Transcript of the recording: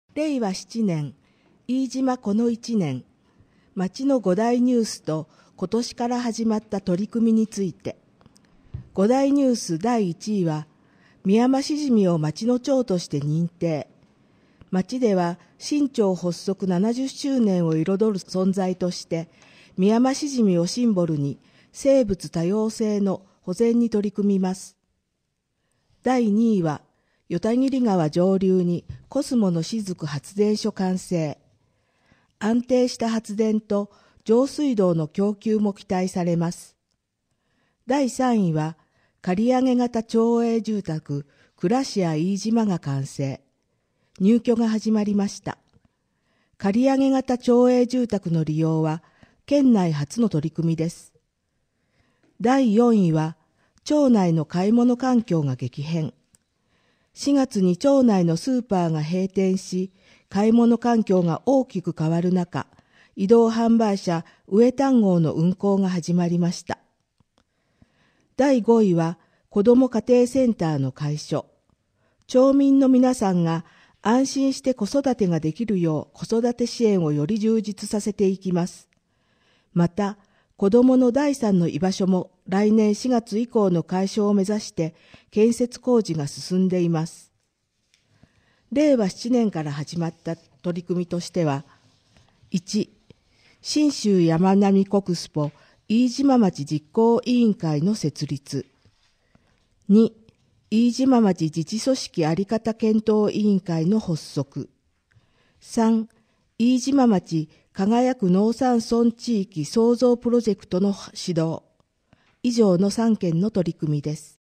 令和7年、飯島この1年、町の5大ニュースと今年から始まった取り組みについて。5大ニュース第1位は、宮間しじみを町の町として認定。町では新町発足70周年を彩る存在として、宮間しじみをシンボルに生物多様性の保全に取り組みます。第2位は、与田切川上流にコスモの雫発電所完成。安定した発電と上水道の供給も期待されます。第3位は、借り上げ型町営住宅クラシア飯島が完成。入居が始まりました。借り上げ型町営住宅の利用は県内初の取り組みです。第4位は、町内の買い物環境が激変。4月に町内のスーパーが閉店し、買い物環境が大きく変わる中、移動販売車上丹号の運行が始まりました。第5位は、子ども家庭センターの開所。町民の皆さんが安心して子育てができるよう子育て支援をより充実させていきます。また、子どもの第3の居場所も来年4月以降の解消を目指して建設工事が進んでいます。令和7年から始まった取り組みとしては、1、信州山並国スポ飯島町実行委員会の設立。2、飯島町自治組織あり方検討委員会の発足。3、飯島町輝く農山村地域創造プロジェクトの始動。以上の3件の取り組みです。